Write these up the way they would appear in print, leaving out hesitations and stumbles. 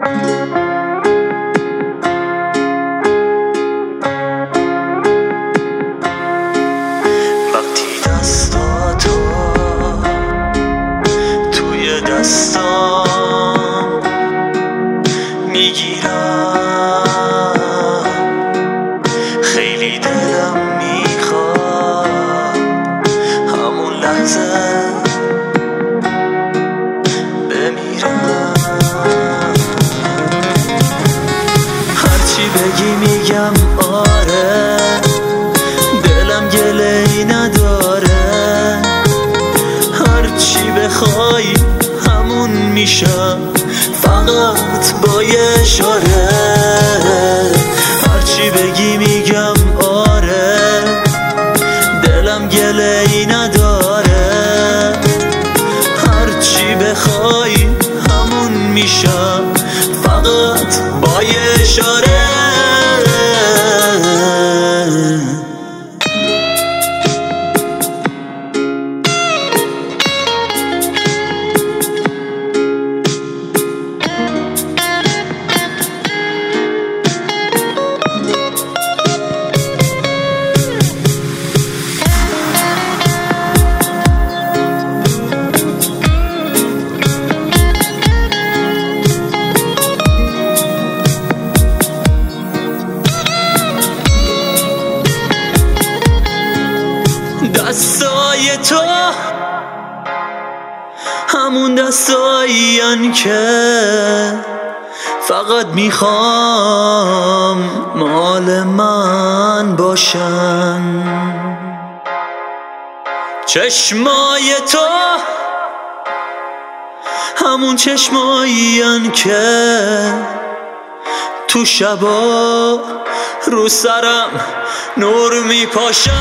وقتی دستاتو توی دستام میگیرم، خیلی دلم میخواد همون لحظه بمیرم. هرچی بگی میگم آره، دلم گله ای نداره، هرچی بخوای همون میشم فقط با یه اشاره. هرچی بگی میگم آره، دلم گله ای نداره، هرچی بخوای همون میشم فقط با یه اشاره. دستای تو همون دستایین که فقط میخوام مال من باشن. چشمای تو همون چشمایین که تو شبا رو سرم نور میپاشن.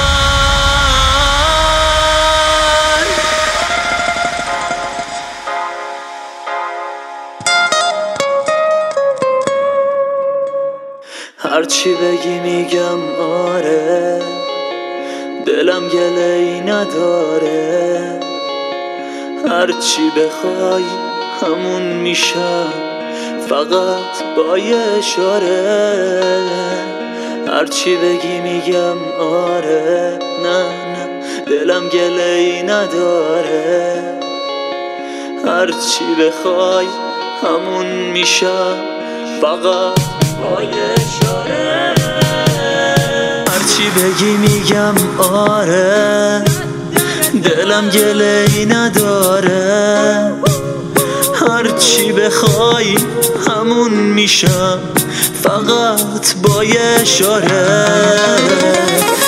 هرچی بگی میگم آره، دلم گله ای نداره، هرچی بخوای همون میشم فقط با یه اشاره. هرچی بگی میگم آره، نه دلم گله ای نداره، هرچی بخوای همون میشم فقط با یه اشاره. هرچی بگی میگم آره، دلم گله ای نداره، هرچی بخوای همون میشم فقط با یه اشاره.